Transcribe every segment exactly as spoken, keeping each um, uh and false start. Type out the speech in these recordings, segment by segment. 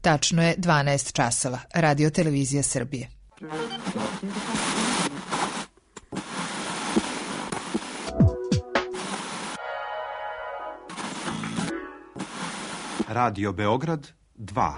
Tačno je dvanaest časova. Radio Televizija Srbije. Radio Beograd dva.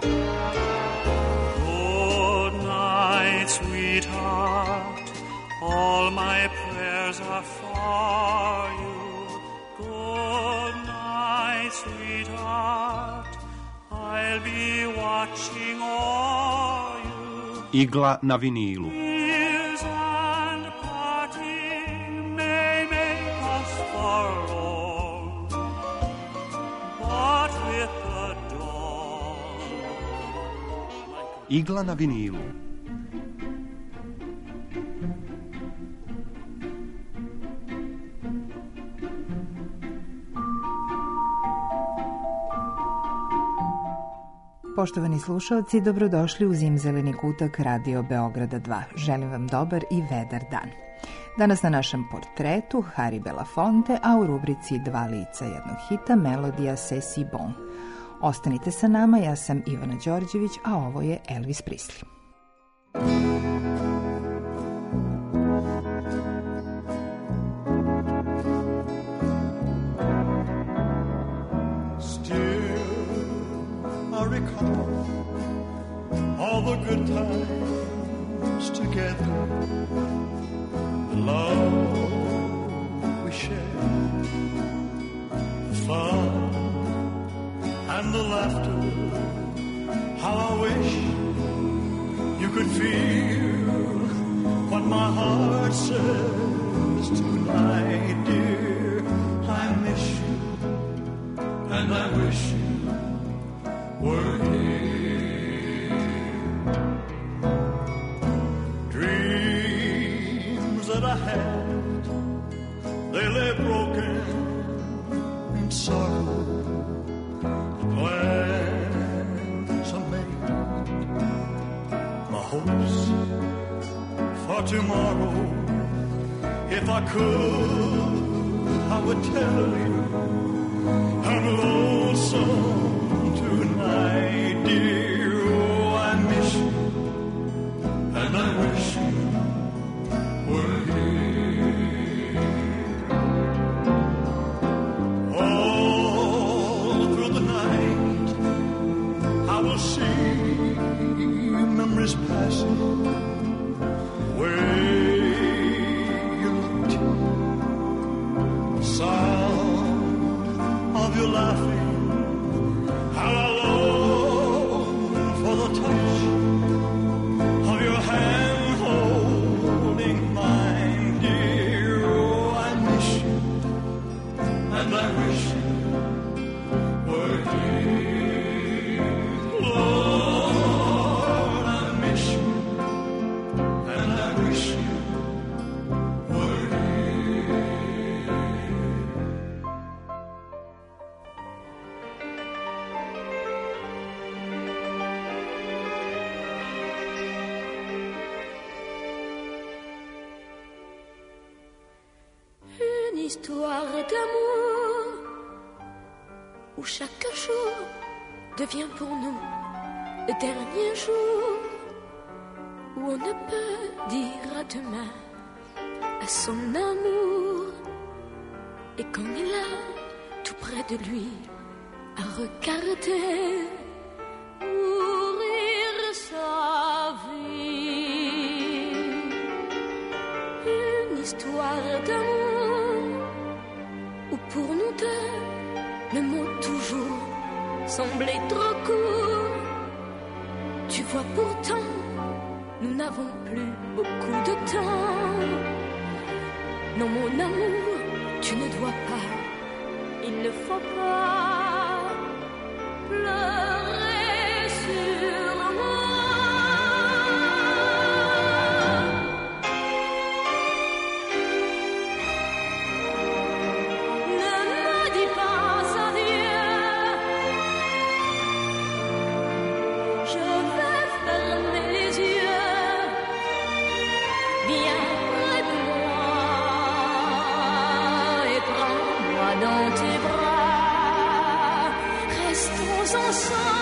Good night, sweetheart. All my prayers are for you. Good night, sweetheart. I'll be watching all you. Igla na vinilu. Tears and parting may make us forlorn, but with the dawn. Igla na vinilu. Poštovani slušalci, dobrodošli u Zimzeleni kutak Radio Beograda dva. Želim vam dobar i vedar dan. Danas na našem portretu Harry Belafonte, a u rubrici Dva lica jednog hita melodija C'est si bon. Ostanite sa nama, ja sam Ivana Đorđević, a ovo je Elvis Presley. All the good times together, the love we shared, the fun and the laughter. How I wish you could feel what my heart says tonight, dear. I miss you and I wish you were here. Dreams that I had, they lay broken in sorrow. Plans I made, my hopes for tomorrow. If I could, I would tell you I'm lonesome tonight, dear. Oh, I miss you and I wish you were here. All through the night I will see memories passing where you looked. Sound of your laughing, how I long for the touch of your hand holding mine, dear. Oh, I miss you and I wish you were here. Lord, I miss you and I wish you were here. Une histoire d'amour où chaque jour devient pour nous le dernier jour, où on ne peut dire à demain à son amour, et qu'on est là tout près de lui à regarder mourir sa vie. Une histoire d'amour où pour nous deux le mot toujours semblait trop court. Tu vois pourtant nous n'avons plus beaucoup de temps. Non mon amour, tu ne dois pas, il ne faut pas pleurer sur moi. Ne me dis pas adieu, je vais fermer les yeux. Viens près de moi et prends-moi dans tes bras. Restons ensemble.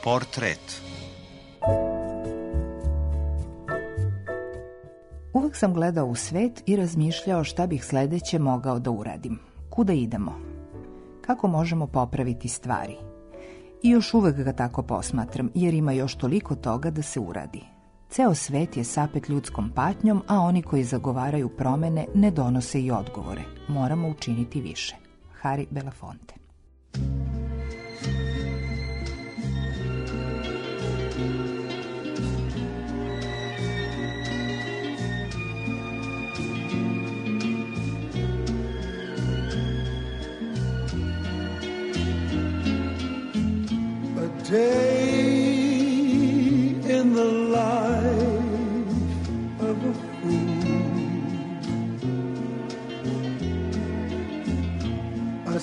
Portret. Uvek sam gledao u svet i razmišljao šta bih sledeće mogao da uradim. Kuda idemo? Kako možemo popraviti stvari? I još uvek ga tako posmatram, jer ima još toliko toga da se uradi. Ceo svet je sapet ljudskom patnjom, a oni koji zagovaraju promene ne donose i odgovore. Moramo učiniti više. Harry Belafonte. Day in the life of a fool, a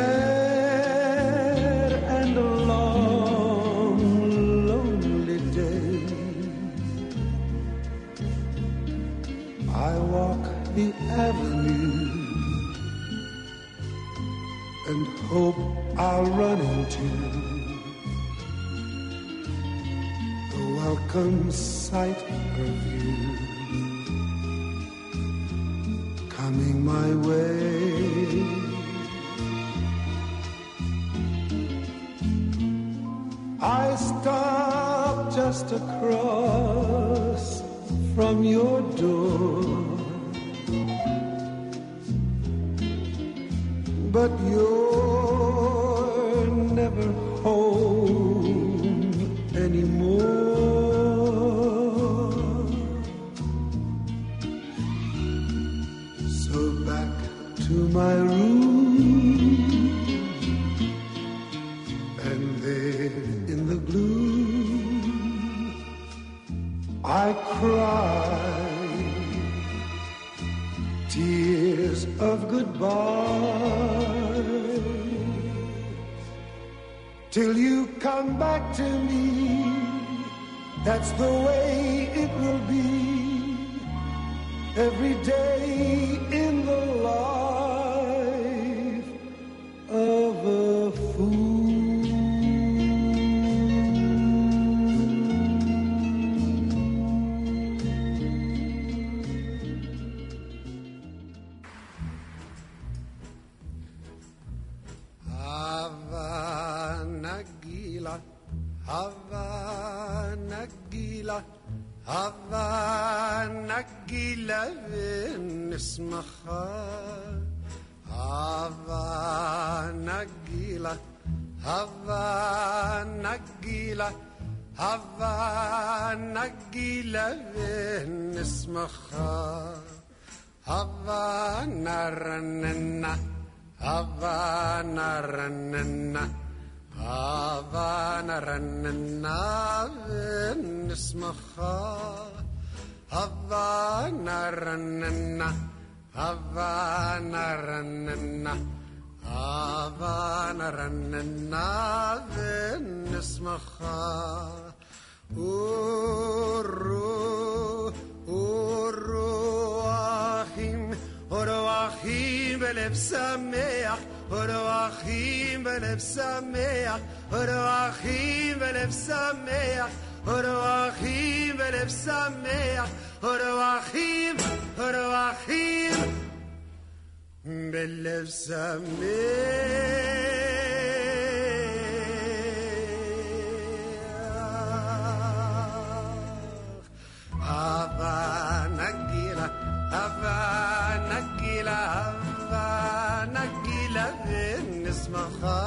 sad and a long, lonely day. I walk the avenue and hope I'll run into welcome sight of you coming my way. I stop just across from your door, but you're never home anymore. To my room, and there in the gloom I cry tears of goodbye till you come back to me. That's the way it will be every day in the life of a fool. Havana Gila, Havana Gila, Havana Gila اسمها Havana Gila, Havana Gila, Havana Gila اسمها Havana Ranana, Havana Ranana, Havana Ranana اسمها Havana Ranana, Havana Ranana, Havana Ranana اسمها Uru Uru Achim Uru Achim belev sameach Uru Achim belev sameach Uru Achim belev sameach Uru Achim belev sameach Uru Achim Uru Achim belev sameach Havana Gila, Havana Gila, Havana Gila اسمها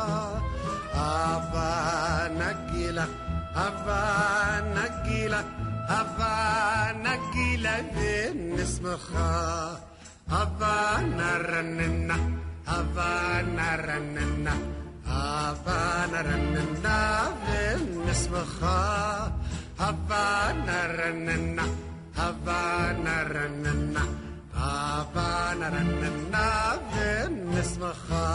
Havana Gila, Havana Gila, Havana Gila اسمها Havana Ranana, Havana Ranana, Havana Ranana اسمها Havana Ranana, Havana Ranana, Havana Ranana اسمها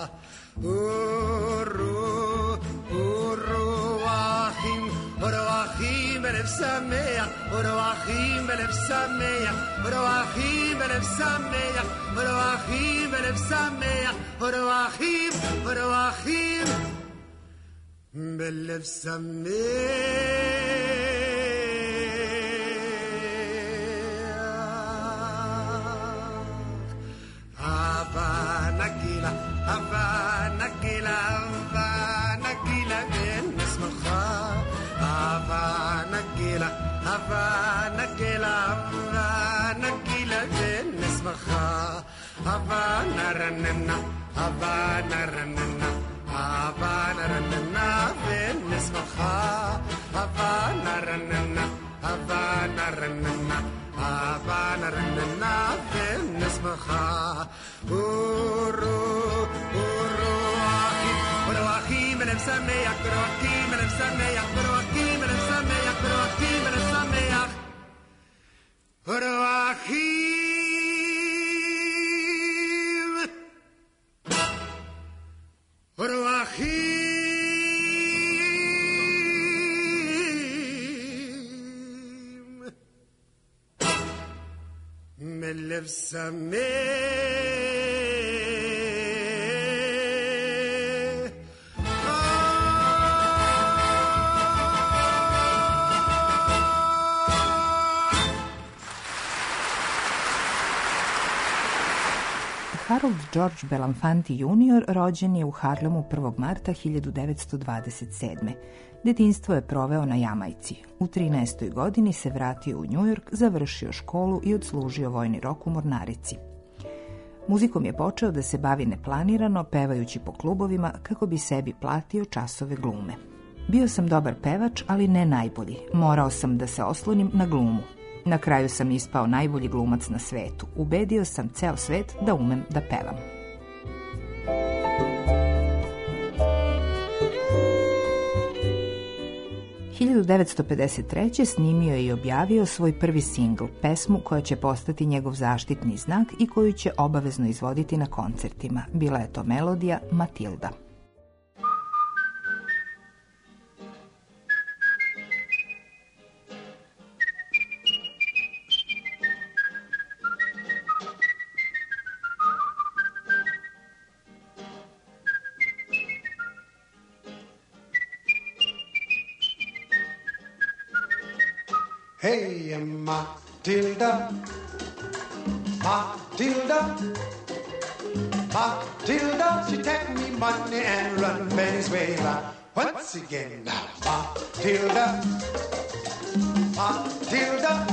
Uru Uru Achim Uru Achim belev sameach Uru Achim belev sameach Uru Achim belev sameach Uru Achim belev sameach Uru Achim Uru Achim بلف سميح هافانا كيلا هافانا كيلا هافانا كيلا بين اسمخا هافانا كيلا هافانا كيلا هافانا كيلا بين اسمخا هافانا رننا هافانا رننا هافانا رننا بين اسمخا هافانا رننا هافانا رننا هافانا رننا بين اسمخا أورو أورو أخي أورو أخي من السميح أورو أخي من السميح أورو أخي من السميح أورو أخي من السميح أورو أخي ملف سميح Harold George Belafonte junior rođen je u Harlemu prvog marta hiljadu devetsto dvadeset sedme. Detinjstvo je proveo na Jamajci. U trinaestoj godini se vratio u New York, završio školu i odslužio vojni rok u mornarici. Muzikom je počeo da se bavi neplanirano, pevajući po klubovima kako bi sebi platio časove glume. Bio sam dobar pevač, ali ne najbolji. Morao sam da se oslonim na glumu. Na kraju sam ispao najbolji glumac na svetu. Ubedio sam ceo svet da umem da pevam. hiljadu devetsto pedeset treće. snimio je i objavio svoj prvi singl, pesmu koja će postati njegov zaštitni znak i koju će obavezno izvoditi na koncertima. Bila je to melodija Matilda. Hey, Matilda, Matilda, Matilda, she take me money and run Venezuela. Once again now, Matilda, Matilda,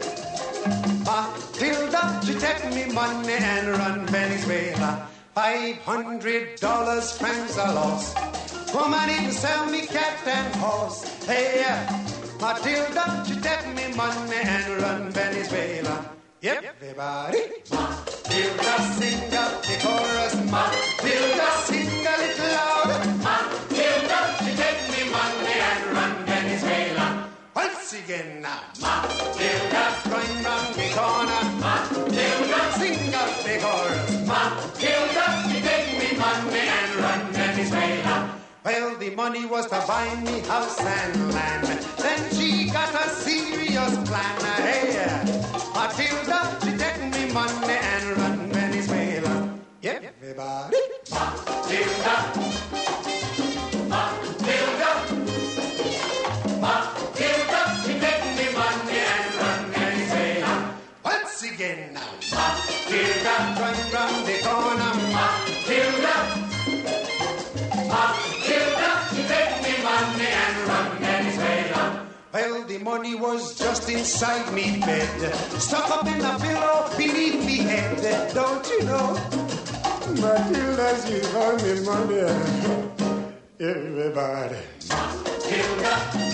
Matilda, she take me money and run Venezuela. Five hundred dollars friends I lost. Woman even sell me cat and horse. Hey, Matilda, she take me money and run Venezuela. Yep, everybody. Matilda, sing up the chorus. Matilda, sing a little louder. Matilda, she take me money and run Venezuela. Once again now. Matilda, going round the corner. Matilda, sing up the chorus. Matilda, she take me money and run Venezuela. Well, the money was to buy me house and land. Then she got a serious plan. Hey, Matilda, she take me money and run Venezuela. Yep, everybody. Matilda, Matilda, Matilda, she take me money and run Venezuela. Once again now. Matilda, run round the corner. Matilda, Matilda, she take me money and run Venezuela. Well, the money was just inside me bed, stuck up in a pillow beneath me head. Don't you know? Matilda, she found me money. Everybody. Matilda,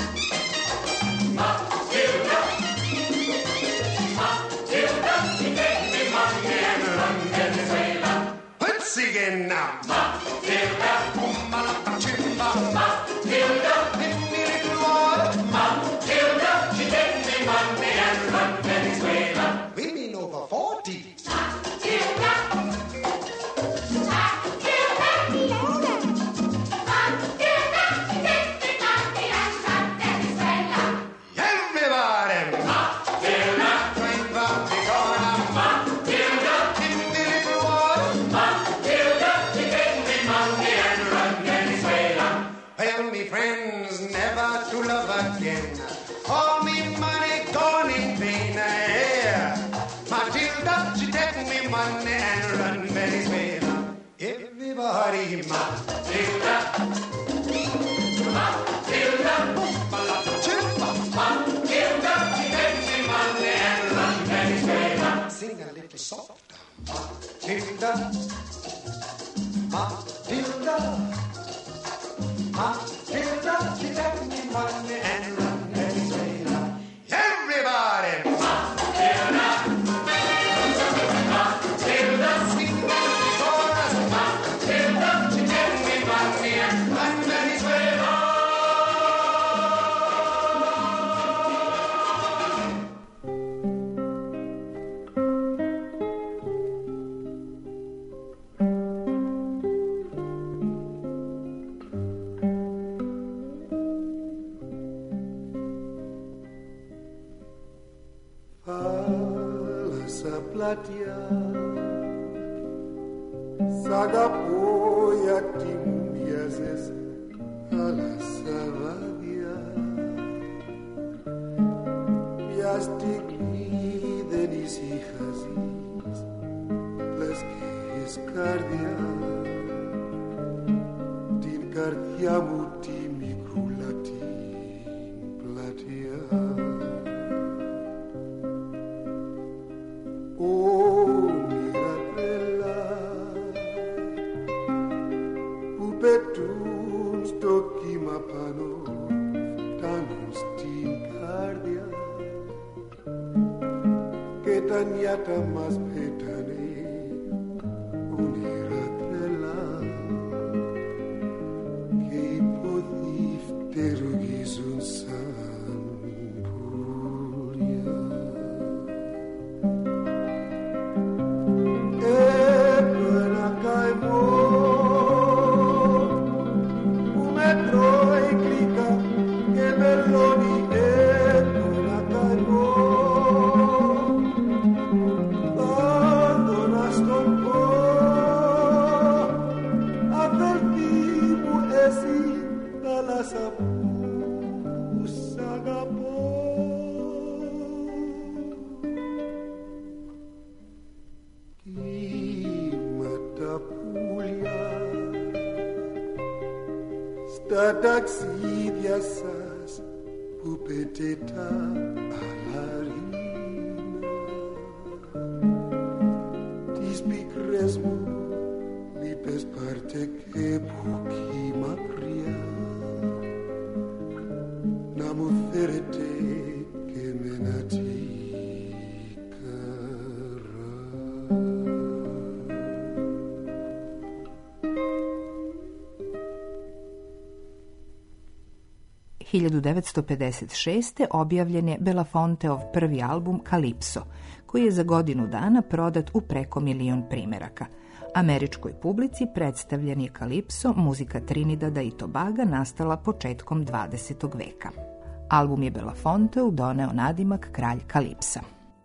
Matilda, Matilda, she take me money and run Venezuela. Once again now. Matilda, Matilda, Matilda, give me a little water. Matilda, she take me money and run Venezuela. Women over forty. Matilda, Matilda, Matilda, Matilda, she take me money and run me friends never to love again. All me money gone in vain. Yeah. Matilda, she take me money and run Venezuela. Everybody, Matilda. Matilda. Matilda, she take me money and run Venezuela. Sing a little softer. Matilda. Matilda. Matilda, she take me money and run Venezuela. Everybody! Matilda! Matilda, sing the chorus. Matilda, she take me money and run Venezuela. Sagapoia timbiazes a la savadia Piastigli denis hijazis les escardia Din cardiamuti micrulati platia Oh, Mirabella, pupetun stocchi mapano, tanus tincardia, che tagliata mas petane, uniratella, che ipodif terugis un sampuria. Taxidiasas pupeteta alarina Tispicresmo lipes parte che buchi mapria Namuferete che menati hiljadu devetsto pedeset šeste. objavljen je Belafonteov prvi album Kalipso, koji je za godinu dana prodat u preko milion primjeraka. Američkoj publici predstavljen je Kalipso, muzika Trinidada i Tobaga, nastala početkom dvadesetog veka. Album je Belafonteu doneo nadimak Kralj Kalipsa.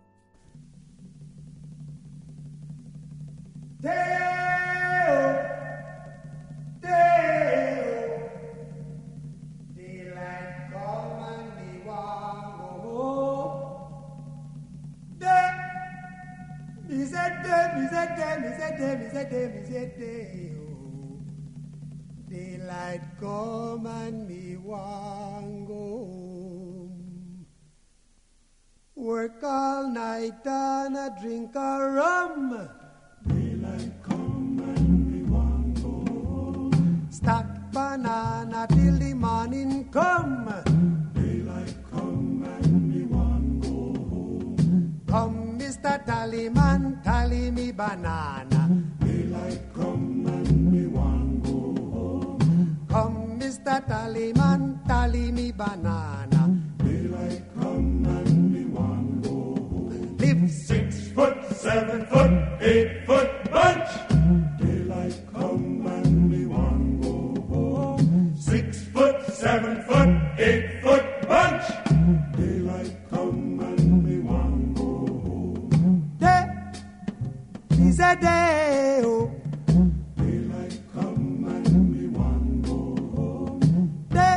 Daylight come and me want go home. Work all night and a drink a rum. Daylight come and me want go home. Stack banana till the morning come. Daylight come and me want go home. Come, Mister Tallyman, tally me banana. Daylight come and me want go home. Come, Mister Tallyman, tally me banana. Daylight come and me want go home. Live six foot, seven foot, eight foot bunch. Daylight come and me want go home. Six foot, seven foot, eight foot bunch. Daylight come and me want go home. Day is a day, oh. Daylight come and me want go home. Day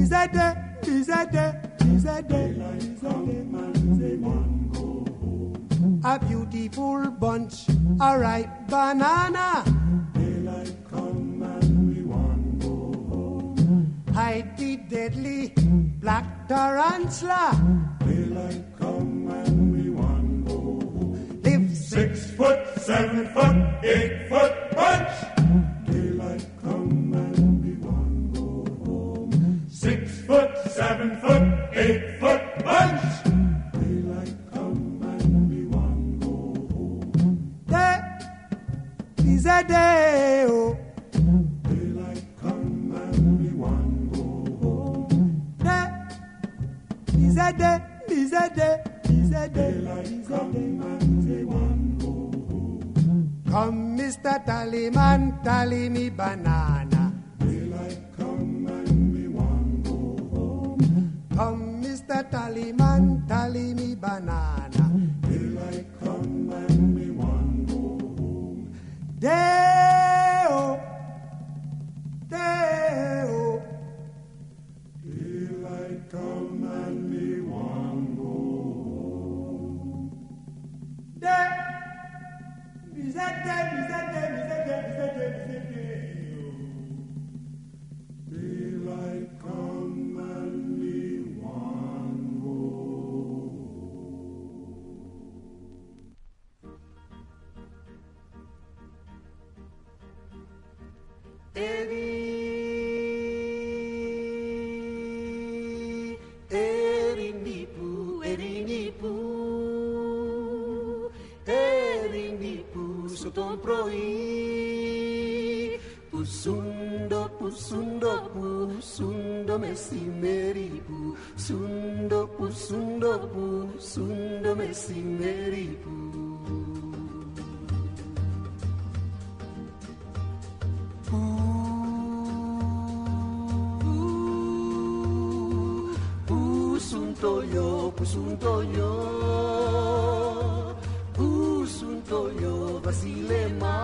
Bizade, bizade, bizade, Daylight come and we want go home. a beautiful bunch, a ripe banana. Daylight come and we want go home. Hide the deadly black tarantula. Daylight come and we want go home. Live Six foot, seven foot, eight foot bunch. Daylight come and we want go home. Six foot, seven foot, eight foot bunch. Daylight come and we want go home. day, bizade, oh. Daylight come and we want go home. Day, bizade, bizade, bizade, Daylight come bizade. and we want go home. Come, Mister Tallyman, tally me banana. Daylight come and we want go home. Come, Mister Tallyman, tally me banana. Daylight come and we want go home. Day-o, day-o. Daylight come and we want go home. Day, bizade, bizade, bizade, bizade, bizade. Daylight come and we want go Eri, eri nipu, eri nipu, eri nipu στο πρωί. Πουσούντο, πουσούντο, πουσούντο μεσημέρι που, σούντο, πουσούντο, πουσούντο μεσημέρι που. Το λιό, που σουν το λιό, που σουν το λιό βασίλεμα.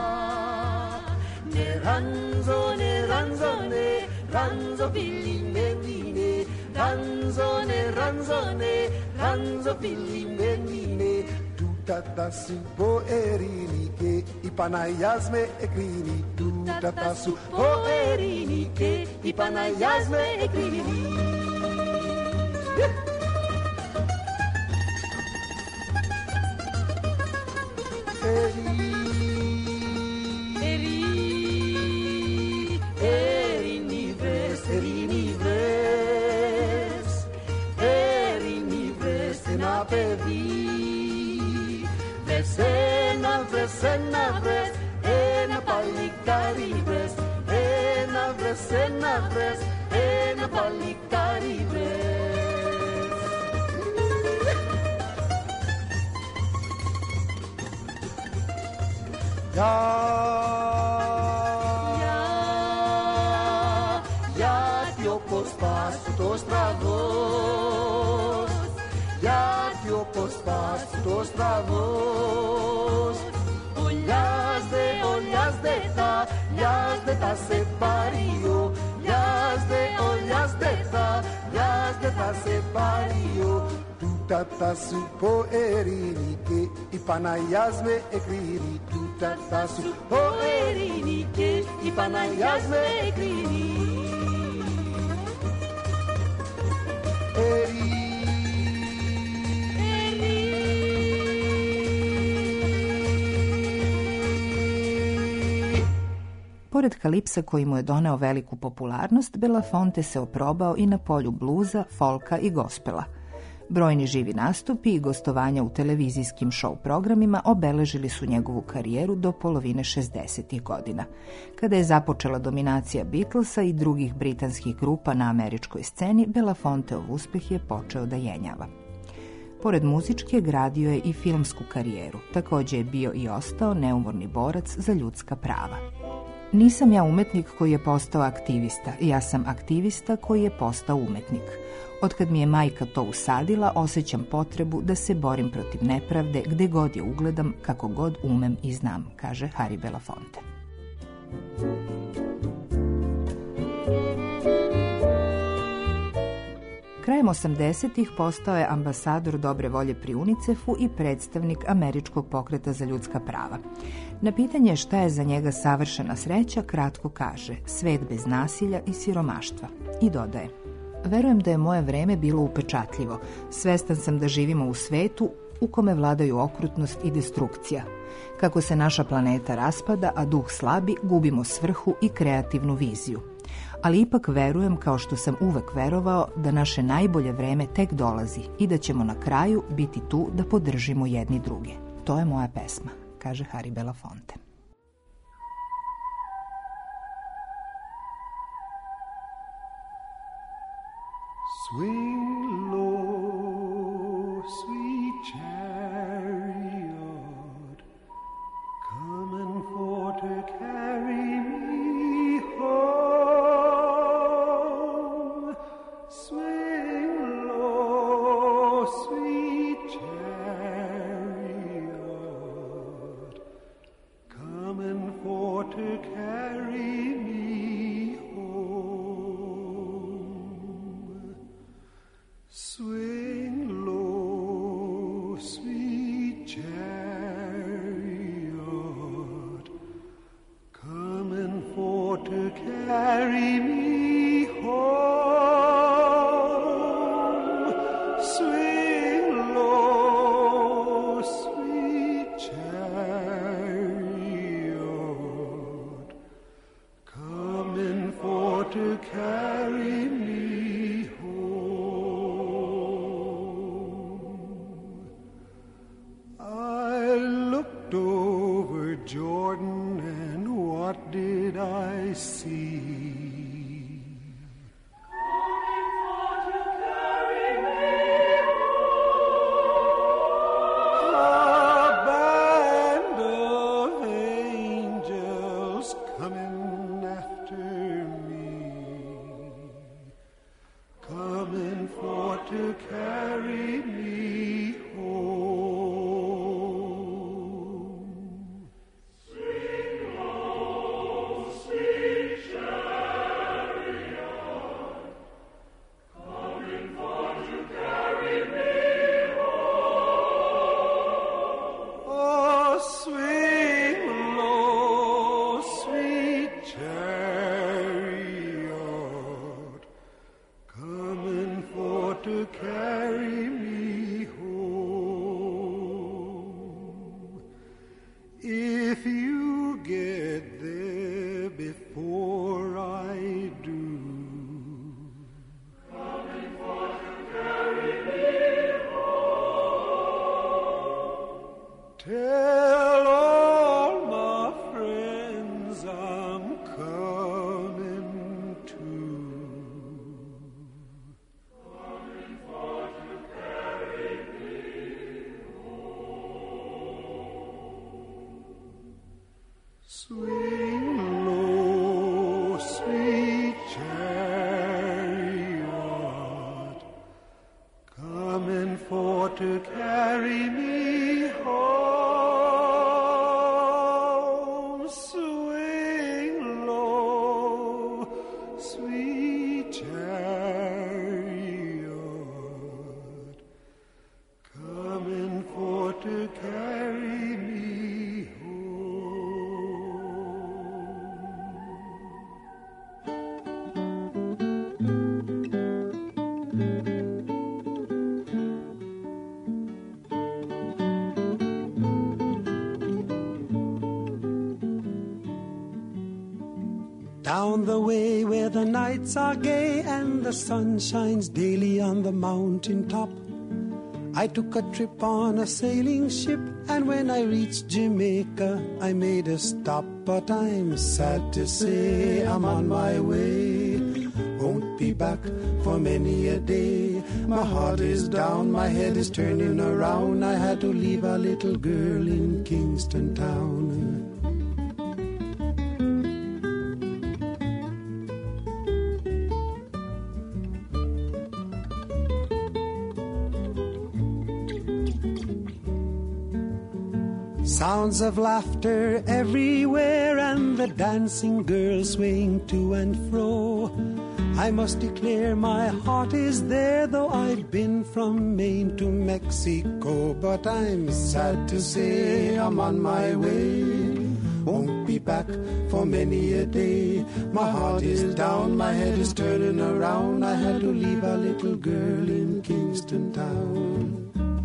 Ναι ράνζο, ναι ράνζο, ναι ράνζο φίλοι με δίνε. Ράνζο, ναι ράνζο, ναι ράνζο φίλοι με δίνε. Τούτα τα σου πω ερήνη και η Παναγιάς με εκρίνει. Τούτα τα σου πω ερήνη και η Παναγιάς με εκρίνει. Ένα βρες, ένα παλικάρι βρες, ένα βρες, ένα βρες, ένα παλικάρι βρες. Για, για, γιατί όπως πας το στραβός, γιατί όπως πας το στραβός. Τα σε παρίο, λιάζde, ολιάζde τα, λιάζde τα σε παρίο. Τούτα τα σου πω ερήνη και η Παναγιάς με εκρίνει. Τούτα τα σου πω ερήνη και η Παναγιάς με εκρίνει. Ερήνη. Pored kalipsa koji mu je doneo veliku popularnost, Belafonte se oprobao i na polju bluza, folka i gospela. Brojni živi nastupi i gostovanja u televizijskim show programima obeležili su njegovu karijeru do polovine šezdesetih godina. Kada je započela dominacija Beatlesa i drugih britanskih grupa na američkoj sceni, Belafonteov uspeh je počeo da jenjava. Pored muzičke, gradio je i filmsku karijeru. Također je bio i ostao neumorni borac za ljudska prava. Nisam ja umetnik koji je postao aktivista, ja sam aktivista koji je postao umetnik. Otkad mi je majka to usadila, osjećam potrebu da se borim protiv nepravde gde god je ugledam, kako god umem i znam, kaže Harry Belafonte. Krajem osamdesetih postao je ambasador dobre volje pri UNICEF-u i predstavnik Američkog pokreta za ljudska prava. Na pitanje šta je za njega savršena sreća, kratko kaže: svet bez nasilja i siromaštva. I dodaje: verujem da je moje vreme bilo upečatljivo. Svestan sam da živimo u svetu u kome vladaju okrutnost i destrukcija. Kako se naša planeta raspada, a duh slabi, gubimo svrhu i kreativnu viziju. Ali ipak verujem, kao što sam uvek verovao, da naše najbolje vreme tek dolazi i da ćemo na kraju biti tu da podržimo jedni druge. To je moja pesma, kaže Harry Belafonte. Swing low, sweet chariot, coming for to carry me home. Swing low, sweet chariot, coming for to carry me home. Swing low, sweet chariot, coming for to carry me home. Swing low, sweet chariot, coming for to carry me over Jordan, and what did I see? Coming for to carry me home. A band of angels coming after me, coming for to carry me home. Tell all my friends I'm coming too. Coming for to carry me home. Swing low, sweet chariot, coming for to carry me home. Down the way where the nights are gay and the sun shines daily on the mountain top, I took a trip on a sailing ship, and when I reached Jamaica, I made a stop. But I'm sad to say I'm on my way, won't be back for many a day. My heart is down, my head is turning around. I had to leave a little girl in Kingston town. Sounds of laughter everywhere, and the dancing girls swaying to and fro. I must declare my heart is there, though I've been from Maine to Mexico. But I'm sad to say I'm on my way. Won't be back for many a day. My heart is down, my head is turning around. I had to leave a little girl in Kingston town.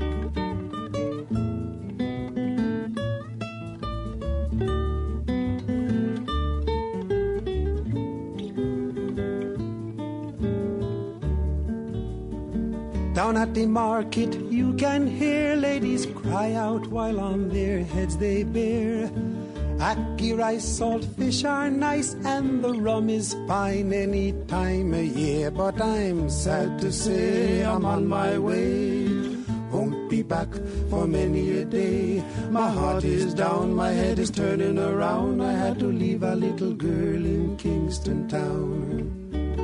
Down at the market you can hear ladies cry out while on their heads they bear. Ackee rice, salt fish are nice, and the rum is fine any time of year. But I'm sad to say I'm on my way. Won't be back for many a day. My heart is down, my head is turning around. I had to leave a little girl in Kingston town.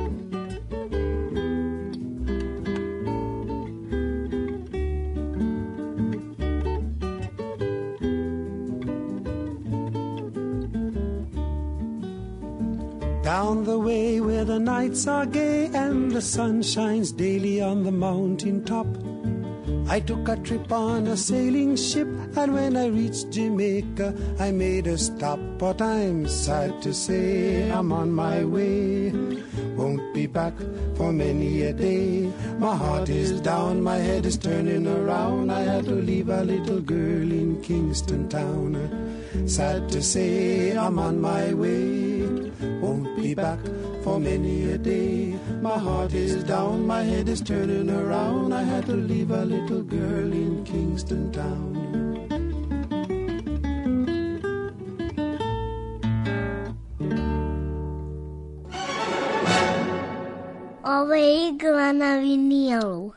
Down the way where the nights are gay and the sun shines daily on the mountain top, I took a trip on a sailing ship, and when I reached Jamaica I made a stop. But I'm sad to say I'm on my way. Won't be back for many a day. My heart is down, my head is turning around. I had to leave a little girl in Kingston town. Sad to say I'm on my way. Won't be back for many a day. My heart is down, my head is turning around. I had to leave a little girl in Kingston town. Ova je igla na vinilu.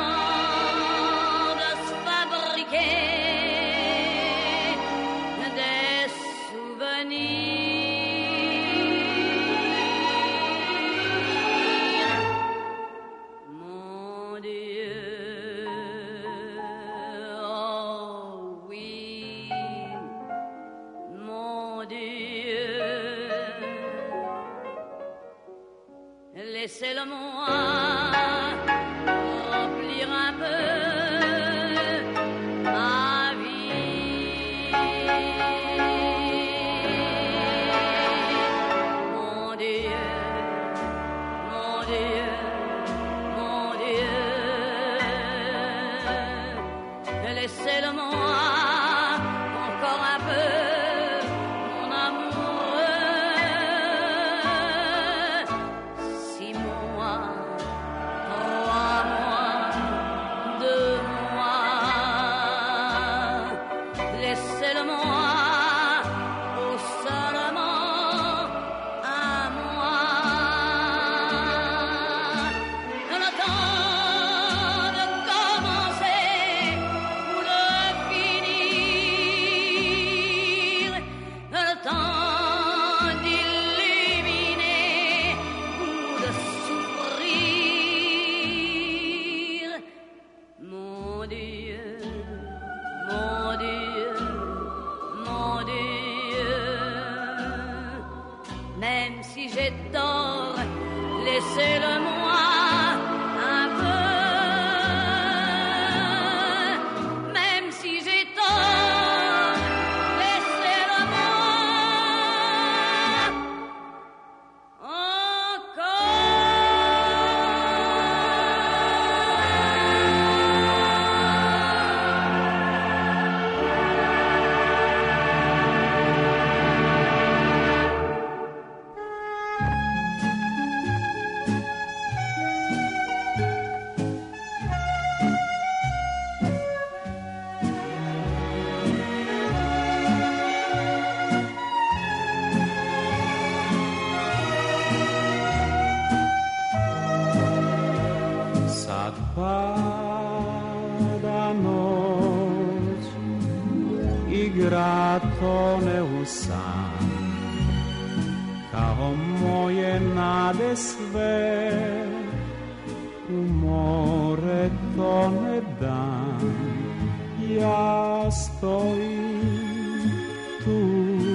Day Sad pada noć i grad tone u san, kao moje nade sve u more tone dan. Ja stojim tu,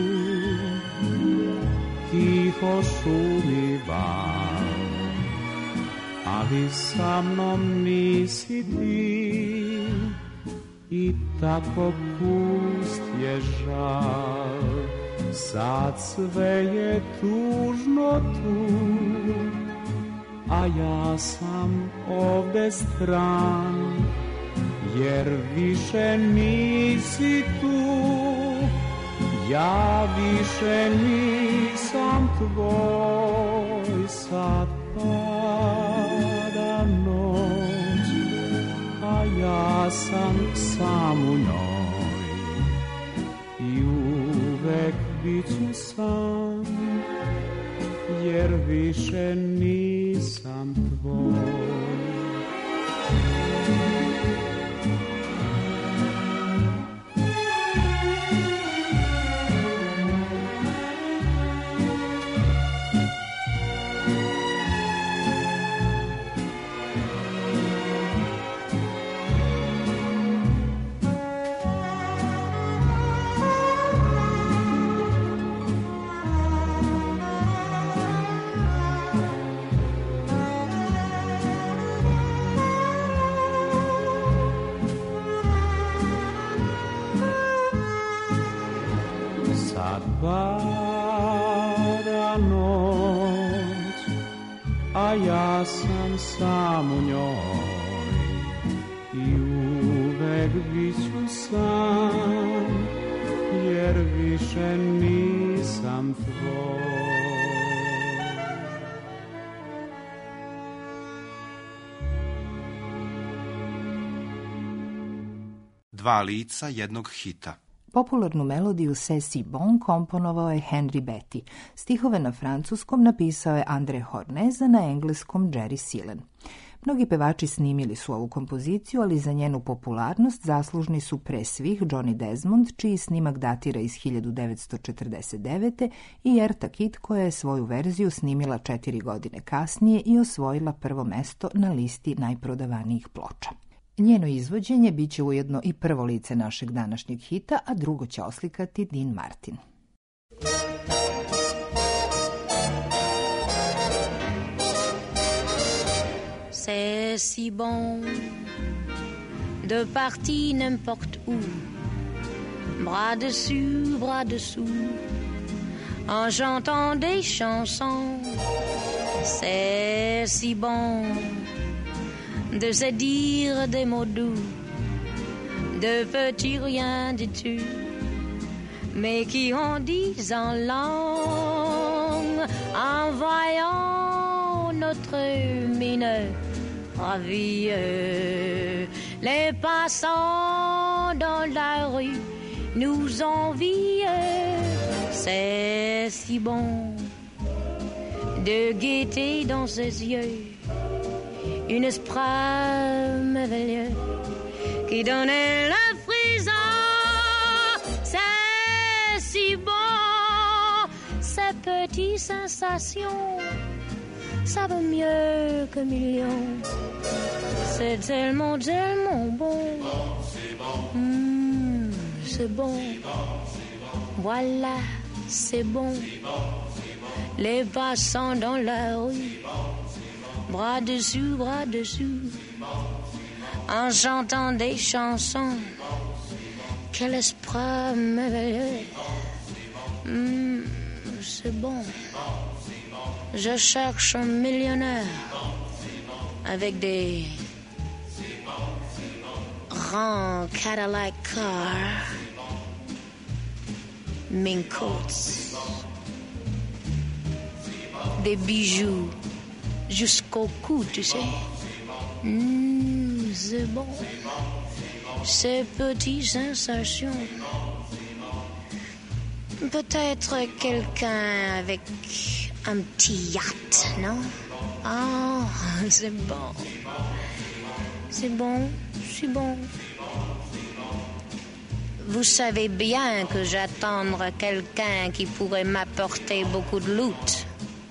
tiho šumi val, ali sa mnom nisi ti i tako pust je žal. Sad sve je tužno tu, a ja sam ovde stran, jer više nisi tu. Ja više nisam tvoj. Sad pada noć, a ja sam sam u njoj i uvek biću sam, jer više nisam tvoj. Pada noć, a ja sam sam u njoj i uvek biću sam, jer više nisam tvoj. Dva lica jednog hita. Popularnu melodiju C'est si bon komponovao je Henry Betty. Stihove na francuskom napisao je André Hornez, a na engleskom Jerry Seelan. Mnogi pevači snimili su ovu kompoziciju, ali za njenu popularnost zaslužni su pre svih Johnny Desmond, čiji snimak datira iz hiljadu devetsto četrdeset devete i Erta Kitt, koja je svoju verziju snimila četiri godine kasnije i osvojila prvo mesto na listi najprodavanijih ploča. Njeno izvođenje bit će ujedno i prvo lice našeg današnjeg hita, a drugo će oslikati Dean Martin. C'est si bon de partir n'importe où, bras dessus, bras dessous, en chantant des chansons. C'est si bon de se dire des mots doux, de petits riens du tout, mais qui en disent en langue, en voyant notre mine ravie. Les passants dans la rue nous envient. C'est si bon de gaieté dans ses yeux, une esprit merveilleux qui donnait le frisson. C'est si bon, ces petites sensations, ça vaut mieux que millions. C'est tellement, tellement bon. Mmh, c'est bon. Voilà, c'est bon. Les passants dans la rue, bras dessus, bras dessous, en chantant des chansons. Quel esprit merveilleux. Mmh, c'est bon. Je cherche un millionnaire avec des grands Cadillac cars, mink coats, des bijoux jusqu'au cou, tu sais. Mmh, c'est bon. Ces petites sensations. Peut-être quelqu'un avec un petit yacht, non? Ah, oh, c'est bon. C'est bon, c'est bon. Vous savez bien que j'attends quelqu'un qui pourrait m'apporter beaucoup de loot.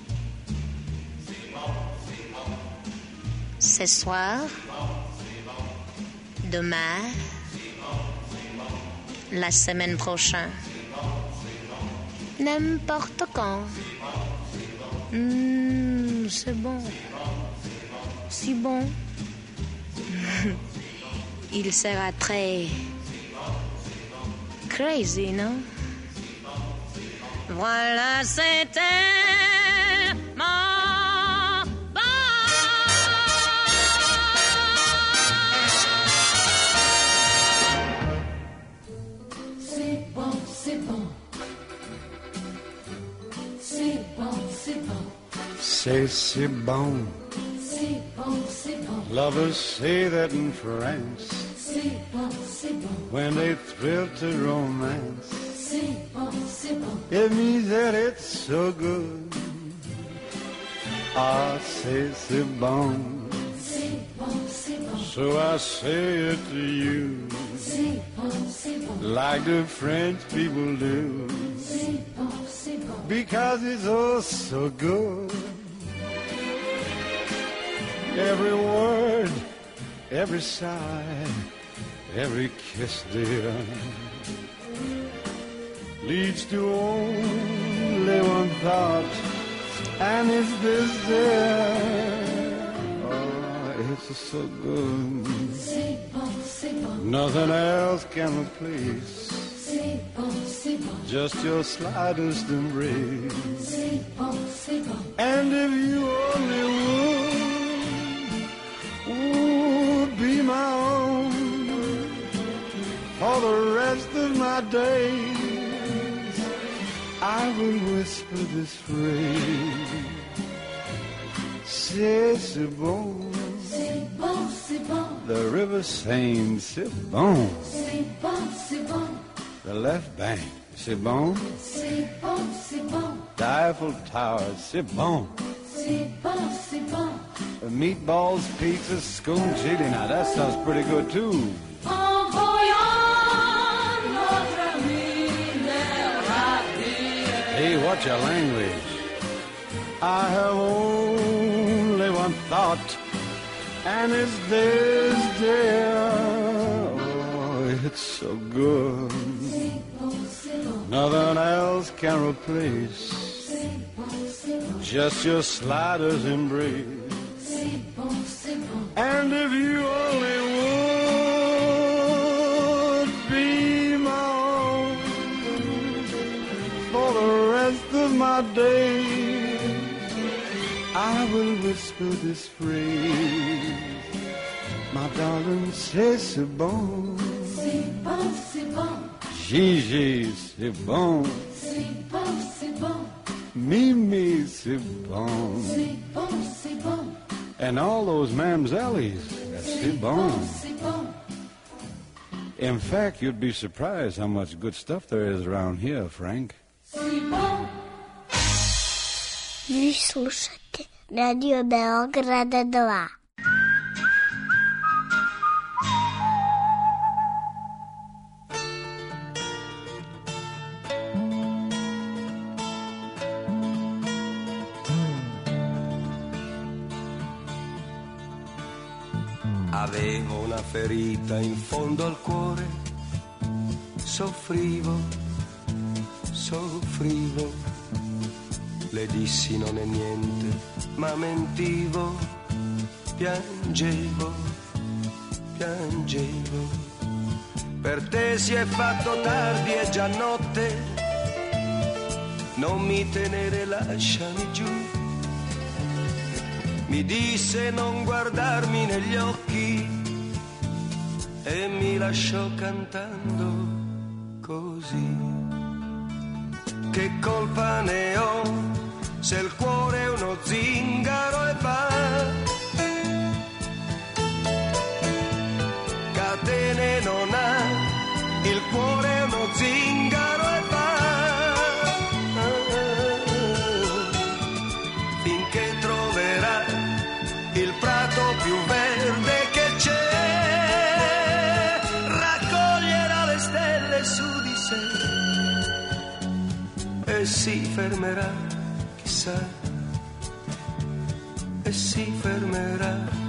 Ce soir, demain, la semaine prochaine, n'importe quand. Mmh, c'est bon, si bon. Il sera très crazy, non? Voilà, c'était mon bon. C'est bon, c'est bon. C'est bon, c'est bon. C'est c'est bon. C'est bon, c'est bon. Lovers say that in France. C'est bon, c'est bon. When they thrill to romance, C'est bon, c'est bon. it means that it's so good. Ah, c'est c'est bon. C'est bon, c'est bon. So I say it to you, C'est bon, c'est bon. like the French people do, C'est bon, c'est bon. because it's oh so good. Every word, every sigh, every kiss, dear, leads to only one thought, and it's this, dear. Oh, it's so good. C'est bon, c'est bon. Nothing else can replace C'est bon, c'est bon. just your slightest embrace. C'est bon, c'est bon. And if you only would, would be my own for the rest of my days, I will whisper this phrase. C'est c'est bon. C'est bon, c'est bon. The river Seine, c'est bon. C'est bon, c'est bon. The left bank, c'est bon. C'est bon, c'est bon. The Eiffel Tower, c'est bon. C'est bon, c'est bon. The meatballs, pizza, scone chili, now that sounds pretty good too. En voyant notre ami Mélodie. Hey, what's your language? I have only one thought, and it's this, dear. Oh, it's so good. C'est bon, c'est bon. Nothing else can replace C'est bon, c'est bon. just your slightest embrace. C'est bon, c'est bon. And if you only would be my own for the rest of my days, I will whisper this phrase. My darling, c'est c'est bon. C'est bon, c'est bon. Gigi, c'est bon. C'est bon, c'est bon. Mimi, c'est bon. C'est bon, c'est bon. And all those mamsellies, c'est bon. C'est bon. In fact, you'd be surprised how much good stuff there is around here, Frank. C'est bon. Vi slušate Radio Beograda dva. Avevo una ferita in fondo al cuore, soffrivo, soffrivo, le dissi non è niente, ma mentivo, piangevo, piangevo, per te si è fatto tardi, è già notte, non mi tenere, lasciami giù. Mi disse non guardarmi negli occhi e mi lasciò cantando così. Che colpa ne ho se il cuore è uno zingaro e va? Catene non ha, il cuore è uno zingaro e va. Finché troverà il prato più verde che c'è, si fermerà, chissà, e si fermerà.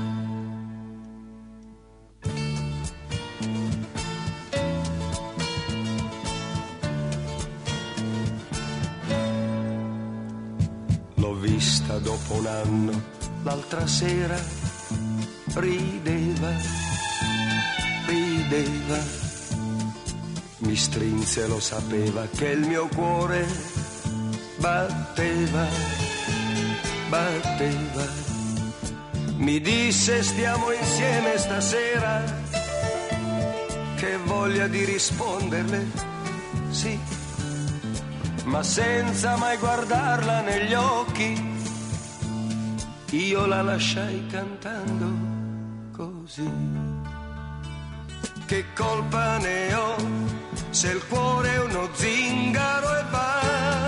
L'ho vista dopo un anno, l'altra sera, rideva, rideva, mi strinse, lo sapeva che il mio cuore batteva, batteva, mi disse stiamo insieme stasera, che voglia di risponderle, sì, ma senza mai guardarla negli occhi, io la lasciai cantando così. Che colpa ne ho se il cuore è uno zingaro e va,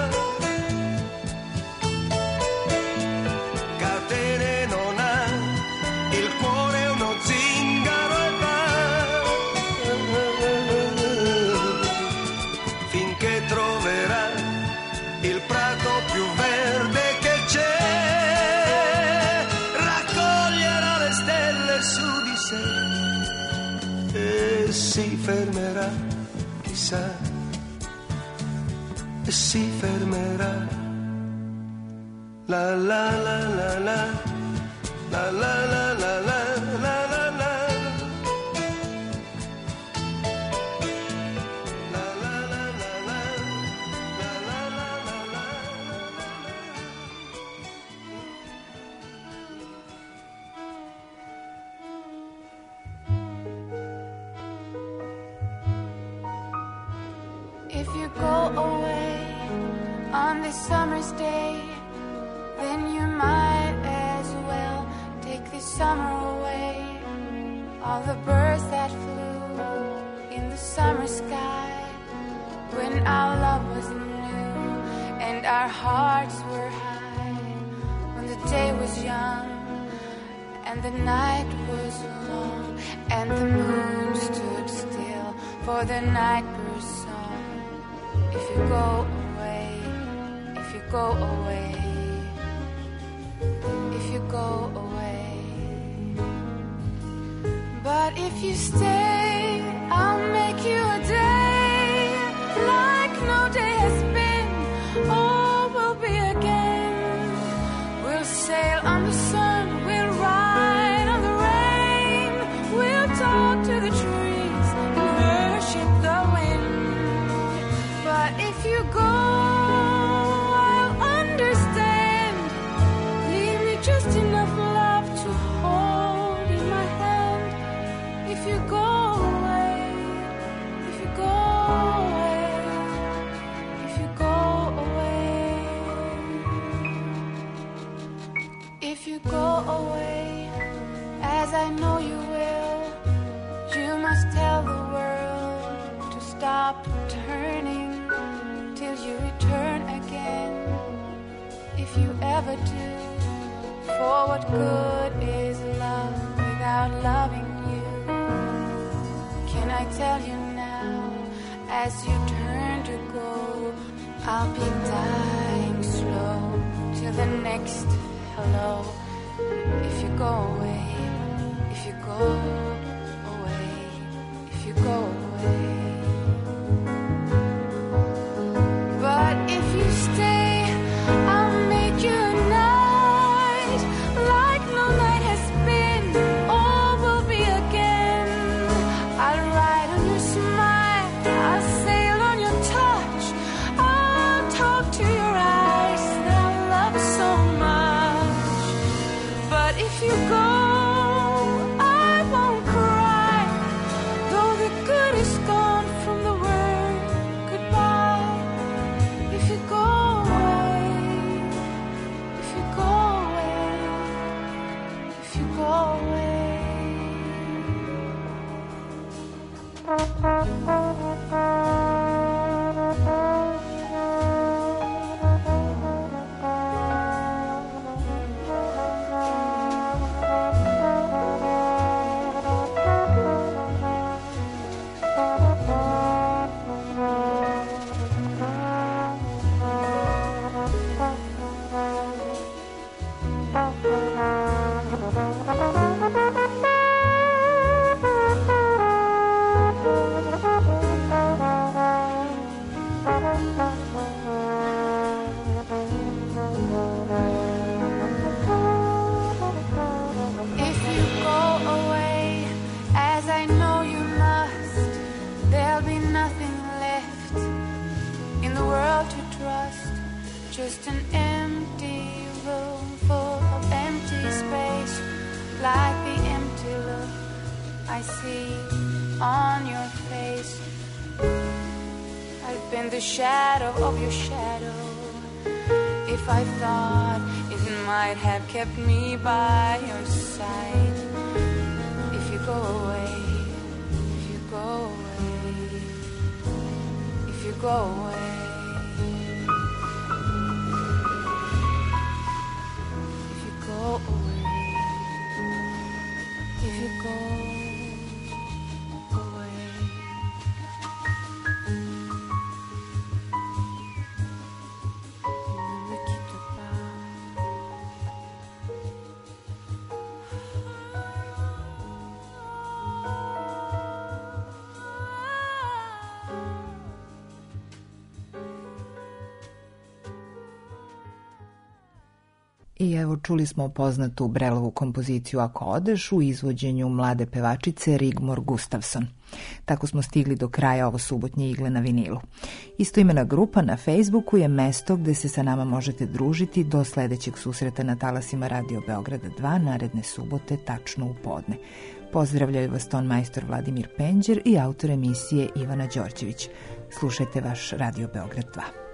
catene non ha, il cuore è uno zingaro e va, finché troverà il prato più verde che c'è, raccoglierà le stelle su di sé e si fermerà, chissà, e si fermerà. La la la la la, la la la la la la la la. If you go away on this summer's day, then you might as well take this summer away. All the birds that flew in the summer sky, when our love was new and our hearts were high, when the day was young and the night was long, and the moon stood still for the night bird's song. If you go away, if you go away, if you go away, but if you stay, I'll make you a day like no day has been, or will be again. We'll sail on the sun, we'll ride on the rain, we'll talk to the trees and worship the wind. But if you go, I'll understand. Leave me just enough love to hold in my hand. If you go away, if you go away, if you go away, if you go away, as I know you will, you must tell the world to stop turning till you return again. If you ever do, for what good is love without loving you? Can I tell you now, as you turn to go, I'll be dying slow till the next hello. If you go away, if you go away, if you go away, but if you stay, I'll make you a night like no night has been, or will be again. I'll ride on your smile, I'll sail on your touch, I'll talk to your eyes that I love so much. But if you go, I won't cry, though the good is gone from the word goodbye. If you go away, if you go away, if you go away. just an empty room full of empty space, like the empty look I see on your face. I've been the shadow of your shadow. If I thought it might have kept me by your side. If you go away, if you go away, if you go away. Go away, if you go away. Ne me quitte pas. I evo čuli smo poznatu Brelovu kompoziciju Ako odeš u izvođenju mlade pevačice Rigmor Gustafsson. Tako smo stigli do kraja ovo subotnje igle na vinilu. Istoimena grupa na Facebooku je mesto gde se sa nama možete družiti do sledećeg susreta na talasima Radio Beograda dva naredne subote tačno u podne. Pozdravljaju vas ton majstor Vladimir Penđer i autor emisije Ivana Đorđević. Slušajte vaš Radio Beograd dva.